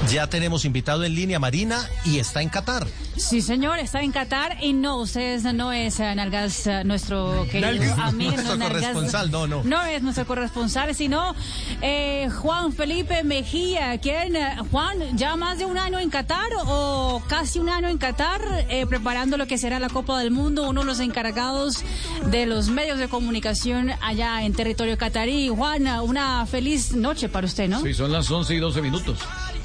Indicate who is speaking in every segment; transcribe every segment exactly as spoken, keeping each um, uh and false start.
Speaker 1: Ya tenemos invitado en línea, Marina, y está en Qatar.
Speaker 2: Sí, señor, está en Qatar y no, ustedes no es uh, Nalgas, uh, nuestro querido
Speaker 1: Nalgas,
Speaker 2: amigo.
Speaker 1: Nuestro
Speaker 2: no,
Speaker 1: corresponsal,
Speaker 2: Nalgas,
Speaker 1: no, no.
Speaker 2: No es nuestro corresponsal, sino eh, Juan Felipe Mejía, quien, uh, Juan, ya más de un año en Qatar o casi un año en Qatar, eh, preparando lo que será la Copa del Mundo, uno de los encargados de los medios de comunicación allá en territorio catarí. Juan, una feliz noche para usted, ¿no?
Speaker 3: Sí, son las once y doce minutos.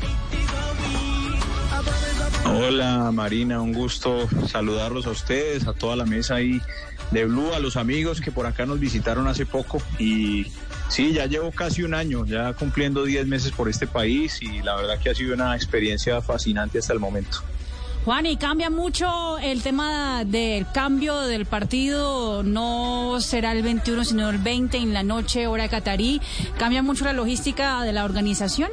Speaker 4: Hola Marina, un gusto saludarlos a ustedes, a toda la mesa ahí de Blue, a los amigos que por acá nos visitaron hace poco y sí, ya llevo casi un año, ya cumpliendo diez meses por este país y la verdad que ha sido una experiencia fascinante hasta el momento.
Speaker 2: Juan, y cambia mucho el tema del cambio del partido, no será el veintiuno sino el veinte en la noche hora catarí, ¿cambia mucho la logística de la organización?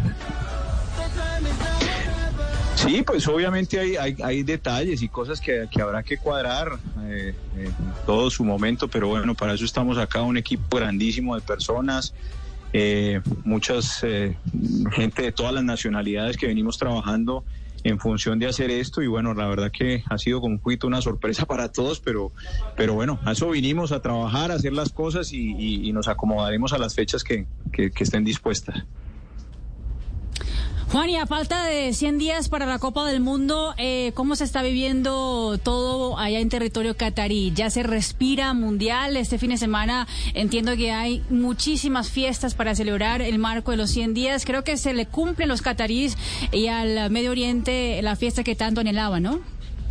Speaker 4: Sí, pues obviamente hay, hay, hay detalles y cosas que, que habrá que cuadrar eh, en todo su momento, pero bueno, para eso estamos acá, un equipo grandísimo de personas, eh, muchas eh, gente de todas las nacionalidades que venimos trabajando en función de hacer esto y bueno, la verdad que ha sido como un poquito una sorpresa para todos, pero, pero bueno, a eso vinimos, a trabajar, a hacer las cosas y, y, y nos acomodaremos a las fechas que, que, que estén dispuestas.
Speaker 2: Juan, y a falta de cien días para la Copa del Mundo, eh, ¿cómo se está viviendo todo allá en territorio catarí? ¿Ya se respira mundial? Este fin de semana entiendo que hay muchísimas fiestas para celebrar el marco de los cien días. Creo que se le cumplen los cataríes y al Medio Oriente la fiesta que tanto anhelaban, ¿no?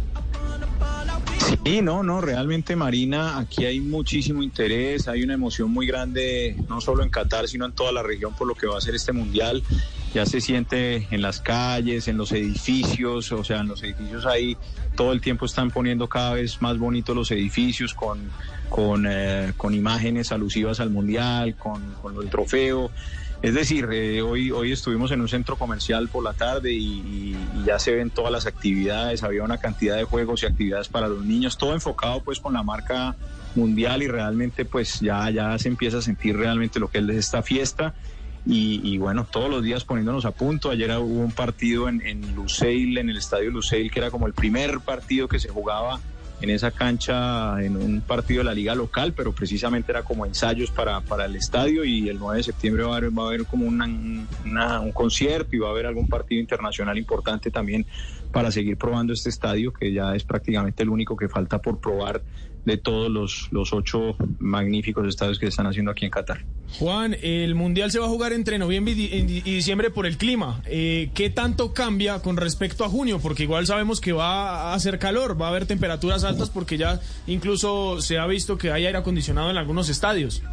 Speaker 4: Sí, no, no, realmente Marina, aquí hay muchísimo interés, hay una emoción muy grande, no solo en Qatar, sino en toda la región por lo que va a ser este mundial. Ya se siente en las calles, en los edificios, o sea, en los edificios ahí todo el tiempo están poniendo cada vez más bonitos los edificios con, con, eh, con imágenes alusivas al mundial, con, con el trofeo. Es decir, eh, hoy, hoy estuvimos en un centro comercial por la tarde y, y ya se ven todas las actividades, había una cantidad de juegos y actividades para los niños, todo enfocado pues con la marca mundial y realmente pues ya, ya se empieza a sentir realmente lo que es esta fiesta. Y, y bueno, todos los días poniéndonos a punto. Ayer hubo un partido en, en Lusail, en el estadio Lusail, que era como el primer partido que se jugaba en esa cancha, en un partido de la liga local, pero precisamente era como ensayos para, para el estadio y el nueve de septiembre va a haber, va a haber como una, una, un concierto y va a haber algún partido internacional importante también para seguir probando este estadio, que ya es prácticamente el único que falta por probar de todos los, los ocho magníficos estadios que se están haciendo aquí en Qatar.
Speaker 3: Juan, el Mundial se va a jugar entre noviembre y diciembre por el clima. Eh, ¿Qué tanto cambia con respecto a junio? Porque igual sabemos que va a hacer calor, va a haber temperaturas altas porque ya incluso se ha visto que hay aire acondicionado en algunos estadios.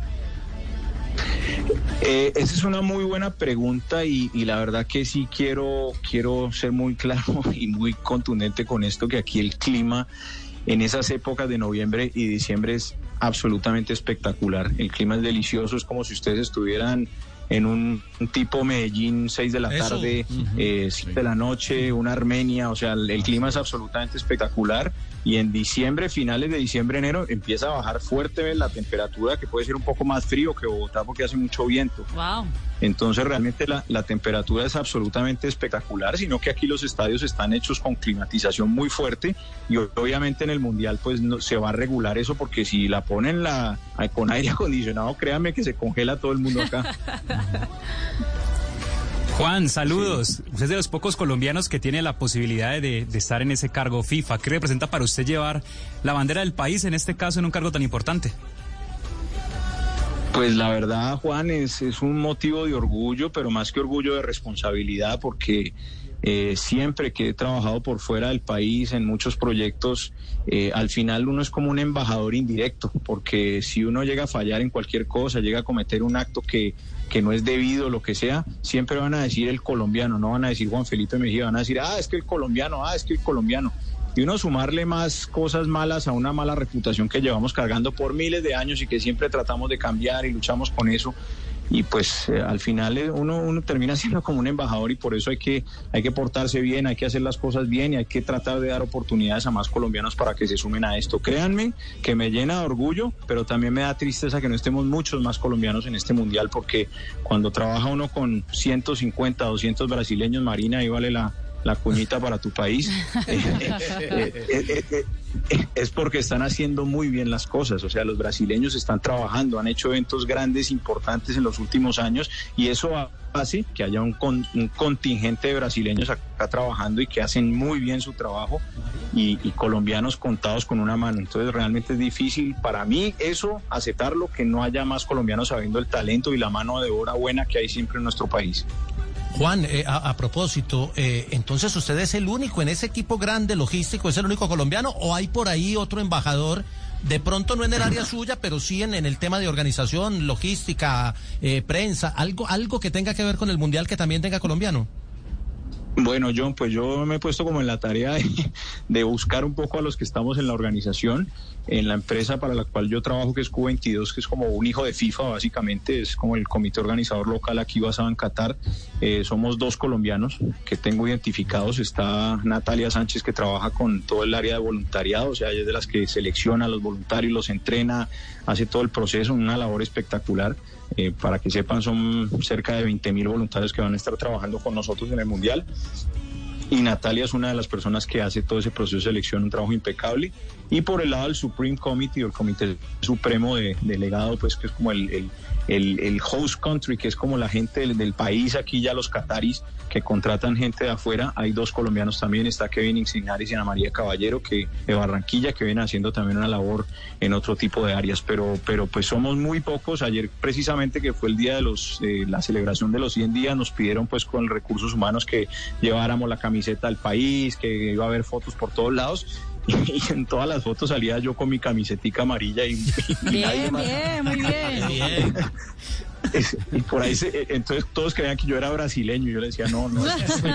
Speaker 4: Eh, esa es una muy buena pregunta y, y la verdad que sí quiero, quiero ser muy claro y muy contundente con esto, que aquí el clima en esas épocas de noviembre y diciembre es absolutamente espectacular. El clima es delicioso, es como si ustedes estuvieran en un, un tipo Medellín, seis de la
Speaker 1: Eso.
Speaker 4: tarde, uh-huh. eh, siete de la noche, una Armenia, o sea, el, el clima es absolutamente espectacular. Y en diciembre, finales de diciembre, enero, empieza a bajar fuerte la temperatura, que puede ser un poco más frío que Bogotá porque hace mucho viento.
Speaker 2: Wow.
Speaker 4: Entonces realmente la, la temperatura es absolutamente espectacular, sino que aquí los estadios están hechos con climatización muy fuerte y obviamente en el Mundial pues no, se va a regular eso, porque si la ponen la, con aire acondicionado, créanme que se congela todo el mundo acá.
Speaker 5: Juan, saludos. Sí. Usted es de los pocos colombianos que tiene la posibilidad de, de estar en ese cargo FIFA. ¿Qué representa para usted llevar la bandera del país, en este caso, en un cargo tan importante?
Speaker 4: Pues la verdad, Juan, es, es un motivo de orgullo, pero más que orgullo, de responsabilidad, porque eh, siempre que he trabajado por fuera del país en muchos proyectos, eh, al final uno es como un embajador indirecto, porque si uno llega a fallar en cualquier cosa, llega a cometer un acto que, que no es debido, lo que sea, siempre van a decir el colombiano, no van a decir Juan Felipe Mejía, van a decir, ah, es que el colombiano, ah, es que el colombiano. Y uno sumarle más cosas malas a una mala reputación que llevamos cargando por miles de años y que siempre tratamos de cambiar y luchamos con eso, y pues eh, al final eh, uno, uno termina siendo como un embajador y por eso hay que, hay que portarse bien, hay que hacer las cosas bien y hay que tratar de dar oportunidades a más colombianos para que se sumen a esto. Créanme que me llena de orgullo, pero también me da tristeza que no estemos muchos más colombianos en este mundial, porque cuando trabaja uno con ciento cincuenta, doscientos brasileños, Marina, ahí vale la, la cuñita para tu país, eh, eh, eh, eh, eh, es porque están haciendo muy bien las cosas. O sea, los brasileños están trabajando, han hecho eventos grandes, importantes en los últimos años, y eso hace que haya un, con, un contingente de brasileños acá trabajando y que hacen muy bien su trabajo, y, y colombianos contados con una mano. Entonces realmente es difícil para mí eso, aceptarlo, que no haya más colombianos sabiendo el talento y la mano de obra buena que hay siempre en nuestro país.
Speaker 1: Juan, eh, a, a propósito, eh, entonces usted es el único en ese equipo grande logístico, ¿es el único colombiano o hay por ahí otro embajador? De pronto no en el área suya, pero sí en, en el tema de organización, logística, eh, prensa, algo, algo que tenga que ver con el mundial que también tenga colombiano.
Speaker 4: Bueno, John, pues yo me he puesto como en la tarea de, de buscar un poco a los que estamos en la organización, en la empresa para la cual yo trabajo, que es Q veintidós, que es como un hijo de FIFA, básicamente, es como el comité organizador local aquí basado en Qatar. Eh, somos dos colombianos que tengo identificados. Está Natalia Sánchez, que trabaja con todo el área de voluntariado, o sea, ella es de las que selecciona a los voluntarios, los entrena, hace todo el proceso, una labor espectacular. Eh, para que sepan, son cerca de veinte mil voluntarios que van a estar trabajando con nosotros en el Mundial. Y Natalia es una de las personas que hace todo ese proceso de selección, un trabajo impecable. Y por el lado del Supreme Committee, o el Comité Supremo de Delegado, pues que es como el, el, el, el host country, que es como la gente del, del país, aquí ya los cataris que contratan gente de afuera. Hay dos colombianos también, está Kevin Insignaris y Ana María Caballero, que de Barranquilla, que vienen haciendo también una labor en otro tipo de áreas, pero, pero pues somos muy pocos. Ayer precisamente, que fue el día de los eh, la celebración de los cien días, nos pidieron pues con recursos humanos que lleváramos la camiseta al país, que iba a haber fotos por todos lados, y en todas las fotos salía yo con mi camisetica amarilla y, y
Speaker 2: bien,
Speaker 4: nadie más.
Speaker 2: bien, muy bien.
Speaker 1: Bien.
Speaker 4: Es, y por ahí se, entonces todos creían que yo era brasileño, yo le decía no, no, soy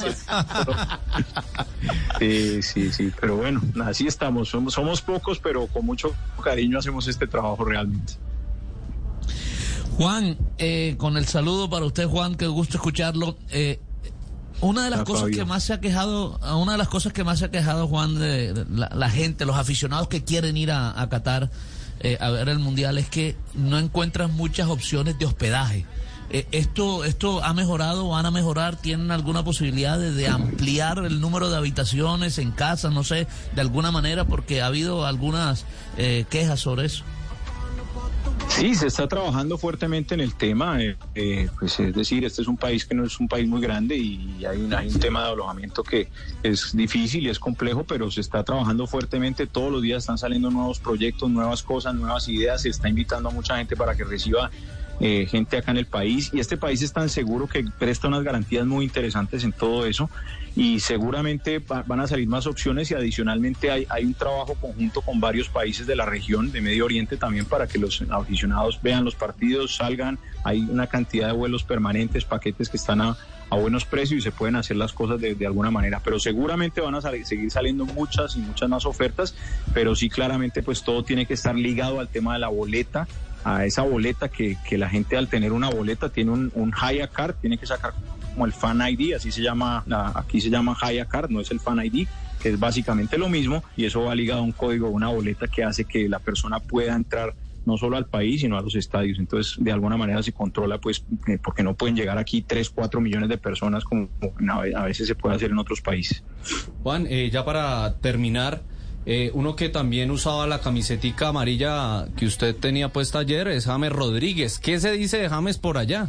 Speaker 4: sí, sí, sí, pero bueno, así estamos, somos, somos pocos, pero con mucho cariño hacemos este trabajo realmente.
Speaker 6: Juan, eh, con el saludo para usted, Juan, que gusto escucharlo. Eh, Una de las ah, cosas Fabio. que más se ha quejado, una de las cosas que más se ha quejado, Juan, de, de la, la gente, los aficionados que quieren ir a, a Qatar eh, a ver el Mundial, es que no encuentran muchas opciones de hospedaje. Eh, esto, esto ha mejorado, van a mejorar, tienen alguna posibilidad de, de ampliar el número de habitaciones en casa, no sé, de alguna manera, porque ha habido algunas eh, quejas sobre eso.
Speaker 4: Sí, se está trabajando fuertemente en el tema, eh, eh, pues es decir, este es un país que no es un país muy grande y hay un, hay un tema de alojamiento que es difícil y es complejo, pero se está trabajando fuertemente. Todos los días están saliendo nuevos proyectos, nuevas cosas, nuevas ideas. Se está invitando a mucha gente para que reciba eh, gente acá en el país, y este país es tan seguro que presta unas garantías muy interesantes en todo eso, y seguramente va, van a salir más opciones, y adicionalmente hay, hay un trabajo conjunto con varios países de la región de Medio Oriente también, para que los aficionados vean los partidos, salgan. Hay una cantidad de vuelos permanentes, paquetes que están a, a buenos precios, y se pueden hacer las cosas de, de alguna manera, pero seguramente van a salir, seguir saliendo muchas y muchas más ofertas, pero sí, claramente pues todo tiene que estar ligado al tema de la boleta, a esa boleta que, que la gente, al tener una boleta, tiene un, un Haya Card, tiene que sacar como el Fan I D, así se llama, aquí se llama Haya Card, no es el Fan I D, que es básicamente lo mismo, y eso va ligado a un código, una boleta que hace que la persona pueda entrar no solo al país, sino a los estadios. Entonces, de alguna manera se controla, pues, porque no pueden llegar aquí tres, cuatro millones de personas como a veces se puede hacer en otros países.
Speaker 7: Juan, eh, ya para terminar, eh, uno que también usaba la camisetica amarilla que usted tenía puesta ayer es James Rodríguez. ¿Qué se dice de James por allá?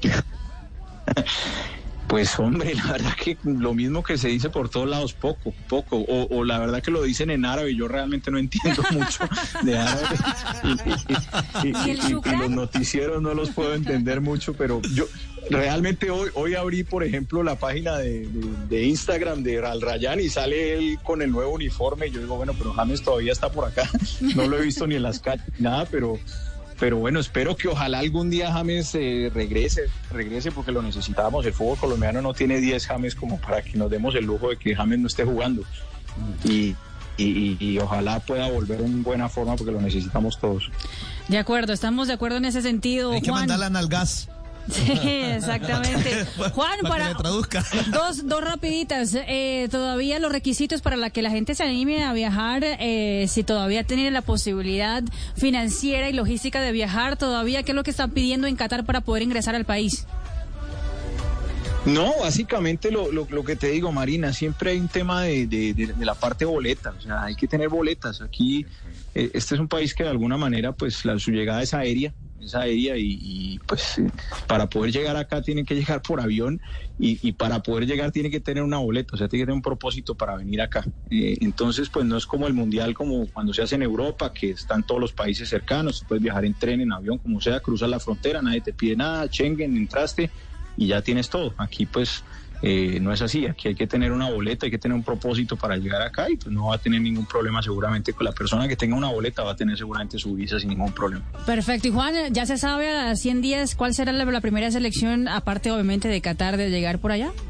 Speaker 4: Pues hombre, la verdad que lo mismo que se dice por todos lados, poco, poco, o, o la verdad que lo dicen en árabe, yo realmente no entiendo mucho de árabe, y, y, y, y, y, y los noticieros no los puedo entender mucho, pero yo realmente hoy hoy abrí, por ejemplo, la página de, de, de Instagram de Al Rayyan, y sale él con el nuevo uniforme, y yo digo, bueno, pero James todavía está por acá, no lo he visto ni en las calles, nada, pero... Pero bueno, espero que ojalá algún día James eh, regrese, regrese porque lo necesitamos. El fútbol colombiano no tiene diez James como para que nos demos el lujo de que James no esté jugando. Y, y, y ojalá pueda volver en buena forma porque lo necesitamos todos.
Speaker 2: De acuerdo, estamos de acuerdo en ese sentido.
Speaker 6: Hay que
Speaker 2: Juan.
Speaker 6: mandarla al gas.
Speaker 2: Sí, exactamente. Juan,
Speaker 6: para,
Speaker 2: para
Speaker 6: que me traduzca.
Speaker 2: dos, dos rapiditas. Eh, todavía los requisitos para la que la gente se anime a viajar, eh, si todavía tienen la posibilidad financiera y logística de viajar, todavía, ¿qué es lo que están pidiendo en Qatar para poder ingresar al país?
Speaker 4: No, básicamente lo, lo, lo que te digo, Marina, siempre hay un tema de, de, de, de la parte boleta, o sea, hay que tener boletas. Aquí, eh, este es un país que de alguna manera, pues, la, su llegada es aérea, es aérea y, y pues, eh, para poder llegar acá tienen que llegar por avión y, y para poder llegar tiene que tener una boleta, o sea, tiene que tener un propósito para venir acá. Eh, entonces, pues, no es como el Mundial, como cuando se hace en Europa, que están todos los países cercanos, puedes viajar en tren, en avión, como sea, cruzas la frontera, nadie te pide nada, Schengen, entraste y ya tienes todo. Aquí pues eh, no es así, aquí hay que tener una boleta, hay que tener un propósito para llegar acá y pues no va a tener ningún problema seguramente. Con la persona que tenga una boleta va a tener seguramente su visa sin ningún problema.
Speaker 2: Perfecto. Y Juan, ya se sabe a cien días cuál será la, la primera selección, aparte obviamente de Qatar, de llegar por allá.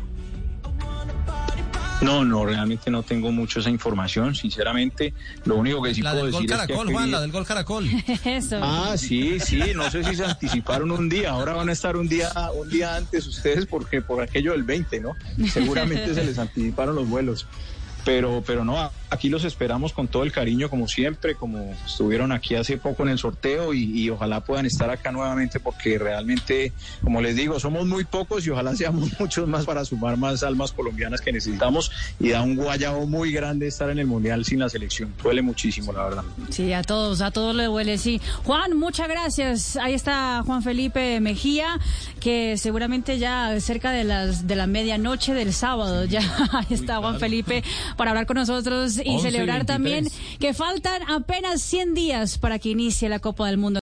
Speaker 4: No, no, realmente no tengo mucho esa información, sinceramente. Lo único que sí
Speaker 1: la
Speaker 4: puedo
Speaker 1: del gol
Speaker 4: decir
Speaker 1: Caracol,
Speaker 4: es que...
Speaker 1: Juan, la del gol Caracol.
Speaker 2: Eso.
Speaker 4: Ah, sí, sí, no sé si se anticiparon un día, ahora van a estar un día un día antes ustedes porque por aquello del veinte, ¿no? Seguramente se les anticiparon los vuelos. Pero, pero no, aquí los esperamos con todo el cariño, como siempre, como estuvieron aquí hace poco en el sorteo y, y ojalá puedan estar acá nuevamente porque realmente, como les digo, somos muy pocos y ojalá seamos muchos más para sumar más almas colombianas que necesitamos y da un guayabo muy grande estar en el Mundial sin la selección. Duele muchísimo, la verdad.
Speaker 2: Sí, a todos, a todos les duele, sí. Juan, muchas gracias. Ahí está Juan Felipe Mejía, que seguramente ya cerca de las de la medianoche del sábado, ya ahí está Juan Felipe para hablar con nosotros y celebrar también que faltan apenas cien días para que inicie la Copa del Mundo.